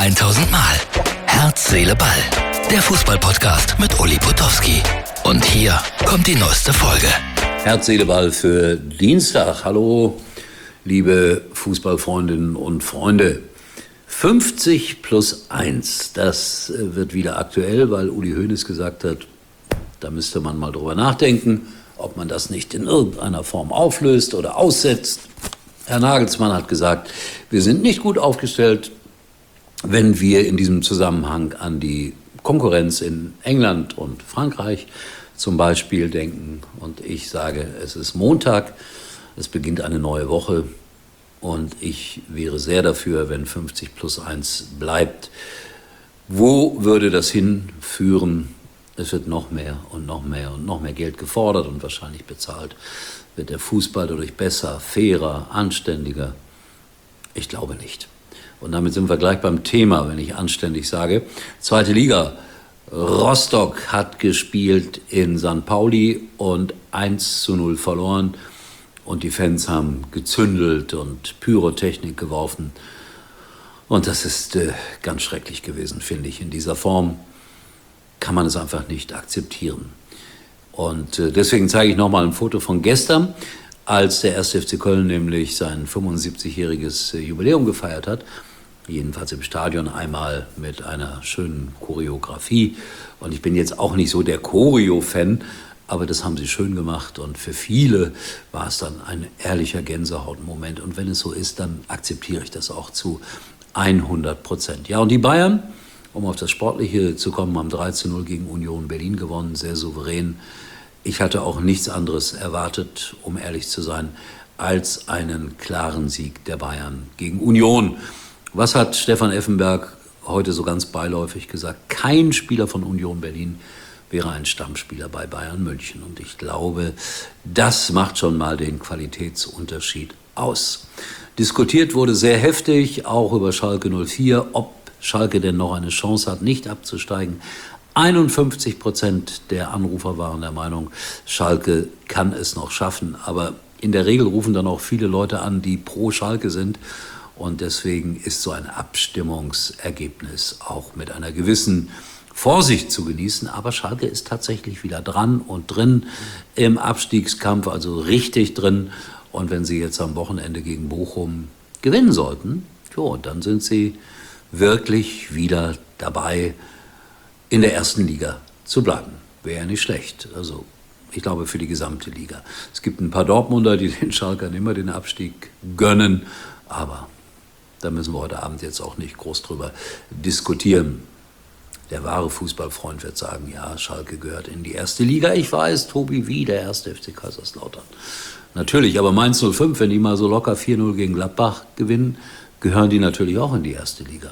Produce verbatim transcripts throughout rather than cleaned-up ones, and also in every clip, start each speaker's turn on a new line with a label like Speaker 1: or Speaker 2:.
Speaker 1: tausend Mal. Herz, Seele, Ball. Der Fußball-Podcast mit Uli Potowski. Und hier kommt die neueste Folge.
Speaker 2: Herz, Seele, Ball für Dienstag. Hallo, liebe Fußballfreundinnen und Freunde. fünfzig plus eins, das wird wieder aktuell, weil Uli Hoeneß gesagt hat, da müsste man mal drüber nachdenken, ob man das nicht in irgendeiner Form auflöst oder aussetzt. Herr Nagelsmann hat gesagt, wir sind nicht gut aufgestellt, wenn wir in diesem Zusammenhang an die Konkurrenz in England und Frankreich zum Beispiel denken. Und ich sage, es ist Montag, es beginnt eine neue Woche und ich wäre sehr dafür, wenn fünfzig plus eins bleibt. Wo würde das hinführen? Es wird noch mehr und noch mehr und noch mehr Geld gefordert und wahrscheinlich bezahlt. Wird der Fußball dadurch besser, fairer, anständiger? Ich glaube nicht. Und damit sind wir gleich beim Thema, wenn ich anständig sage. Zweite Liga. Rostock hat gespielt in Sankt Pauli und eins zu null verloren. Und die Fans haben gezündelt und Pyrotechnik geworfen. Und das ist äh, ganz schrecklich gewesen, finde ich. In dieser Form kann man es einfach nicht akzeptieren. Und äh, deswegen zeige ich nochmal ein Foto von gestern, als der erste F C Köln nämlich sein fünfundsiebzigjähriges äh, Jubiläum gefeiert hat. Jedenfalls im Stadion einmal mit einer schönen Choreografie. Und ich bin jetzt auch nicht so der Choreo-Fan, aber das haben sie schön gemacht. Und für viele war es dann ein ehrlicher Gänsehautmoment. Und wenn es so ist, dann akzeptiere ich das auch zu hundert Prozent. Ja, und die Bayern, um auf das Sportliche zu kommen, haben drei zu null gegen Union Berlin gewonnen, sehr souverän. Ich hatte auch nichts anderes erwartet, um ehrlich zu sein, als einen klaren Sieg der Bayern gegen Union. Was hat Stefan Effenberg heute so ganz beiläufig gesagt? Kein Spieler von Union Berlin wäre ein Stammspieler bei Bayern München. Und ich glaube, das macht schon mal den Qualitätsunterschied aus. Diskutiert wurde sehr heftig, auch über Schalke null vier, ob Schalke denn noch eine Chance hat, nicht abzusteigen. einundfünfzig Prozent der Anrufer waren der Meinung, Schalke kann es noch schaffen. Aber in der Regel rufen dann auch viele Leute an, die pro Schalke sind. Und deswegen ist so ein Abstimmungsergebnis auch mit einer gewissen Vorsicht zu genießen. Aber Schalke ist tatsächlich wieder dran und drin im Abstiegskampf, also richtig drin. Und wenn sie jetzt am Wochenende gegen Bochum gewinnen sollten, jo, dann sind sie wirklich wieder dabei, in der ersten Liga zu bleiben. Wäre ja nicht schlecht. Also ich glaube für die gesamte Liga. Es gibt ein paar Dortmunder, die den Schalkern immer den Abstieg gönnen, aber da müssen wir heute Abend jetzt auch nicht groß drüber diskutieren. Der wahre Fußballfreund wird sagen, ja, Schalke gehört in die erste Liga. Ich weiß, Tobi, wie der erste F C Kaiserslautern. Natürlich, aber Mainz null fünf, wenn die mal so locker vier null gegen Gladbach gewinnen, gehören die natürlich auch in die erste Liga.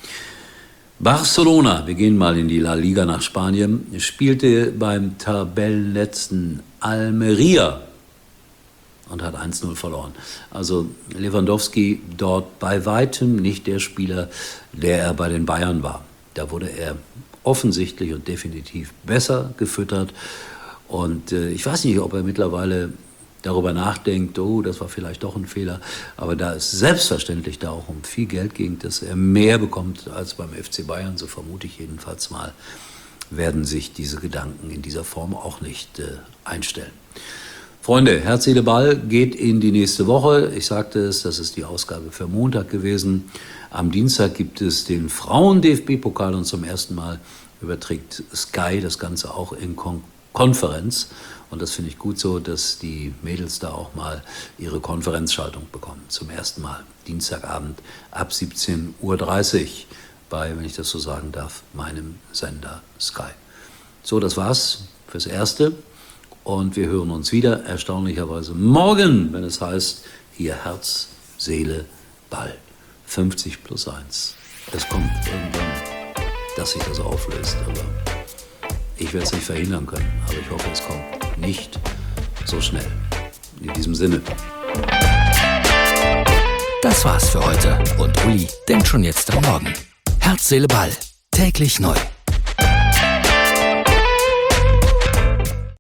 Speaker 2: Barcelona, wir gehen mal in die La Liga nach Spanien, spielte beim Tabellenletzten Almeria und hat eins null verloren. Also Lewandowski dort bei weitem nicht der Spieler, der er bei den Bayern war. Da wurde er offensichtlich und definitiv besser gefüttert. Und äh, ich weiß nicht, ob er mittlerweile darüber nachdenkt, oh, das war vielleicht doch ein Fehler. Aber da es selbstverständlich da auch um viel Geld ging, dass er mehr bekommt als beim F C Bayern, so vermute ich jedenfalls mal, werden sich diese Gedanken in dieser Form auch nicht äh, einstellen. Freunde, Herz, Seele, Ball geht in die nächste Woche. Ich sagte es, das ist die Ausgabe für Montag gewesen. Am Dienstag gibt es den Frauen-D F B-Pokal und zum ersten Mal überträgt Sky das Ganze auch in Kon- Konferenz. Und das finde ich gut so, dass die Mädels da auch mal ihre Konferenzschaltung bekommen. Zum ersten Mal Dienstagabend ab siebzehn Uhr dreißig bei, wenn ich das so sagen darf, meinem Sender Sky. So, das war's fürs Erste. Und wir hören uns wieder, erstaunlicherweise morgen, wenn es heißt, hier Herz, Seele, Ball. fünfzig plus eins. Es kommt irgendwann, dass sich das auflöst, aber ich werde es nicht verhindern können. Aber ich hoffe, es kommt nicht so schnell. In diesem Sinne.
Speaker 1: Das war's für heute und Uli denkt schon jetzt am Morgen. Herz, Seele, Ball. Täglich neu.